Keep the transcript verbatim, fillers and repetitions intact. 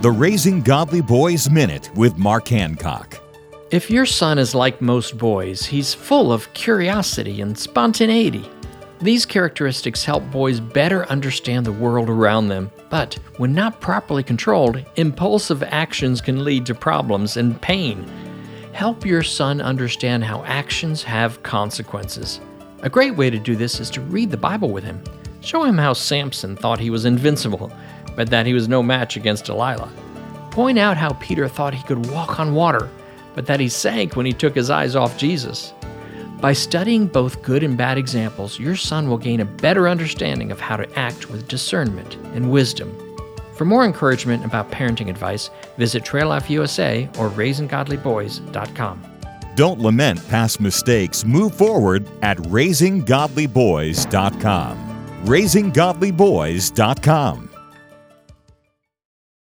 The Raising Godly Boys Minute with Mark Hancock. If your son is like most boys, he's full of curiosity and spontaneity. These characteristics help boys better understand the world around them, but when not properly controlled, impulsive actions can lead to problems and pain. Help your son understand how actions have consequences. A great way to do this is to read the Bible with him. Show him how Samson thought he was invincible, but that he was no match against Delilah. Point out how Peter thought he could walk on water, but that he sank when he took his eyes off Jesus. By studying both good and bad examples, your son will gain a better understanding of how to act with discernment and wisdom. For more encouragement about parenting advice, visit Trail Life U S A or raising godly boys dot com. Don't lament past mistakes. Move forward at raising godly boys dot com. raising godly boys dot com.